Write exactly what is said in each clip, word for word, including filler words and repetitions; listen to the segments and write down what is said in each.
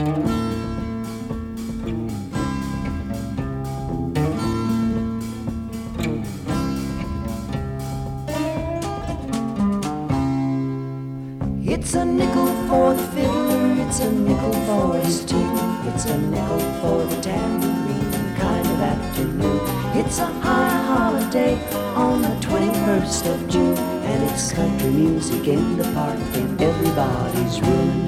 It's a nickel for the fiddler, it's a nickel for his tune, it's a nickel for the tambourine kind of afternoon. It's a high holiday on the twenty-first of June, and it's country music in the park in everybody's room.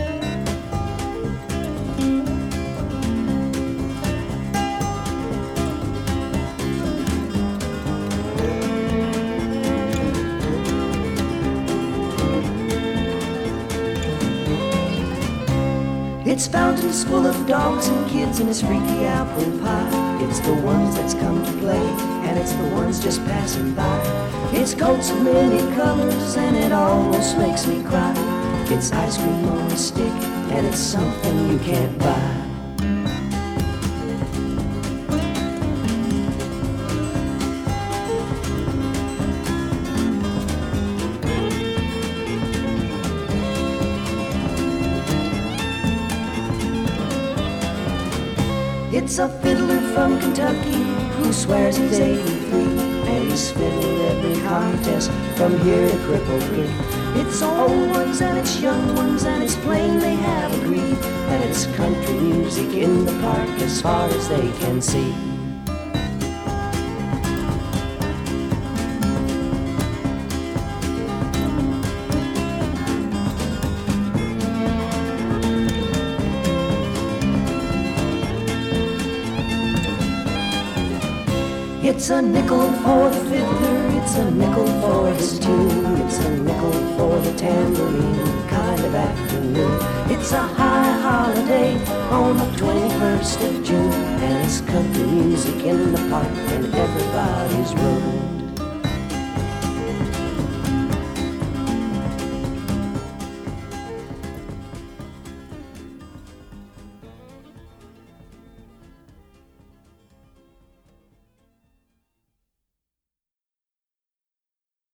It's fountains full of dogs and kids and it's freaky apple pie. It's the ones that's come to play and it's the ones just passing by. It's coats of many colors and it almost makes me cry. It's ice cream on a stick and it's something you can't buy. It's a fiddler from Kentucky who swears he's eighty-three, and he's fiddled every contest from here to Cripple Creek. It's old ones and it's young ones and it's plain they have agreed that it's country music in the park as far as they can see. It's a nickel for the fiddler, it's a nickel for his tune, it's a nickel for the tambourine kind of afternoon. It's a high holiday on the twenty-first of June, and it's country music in the park in everybody's room.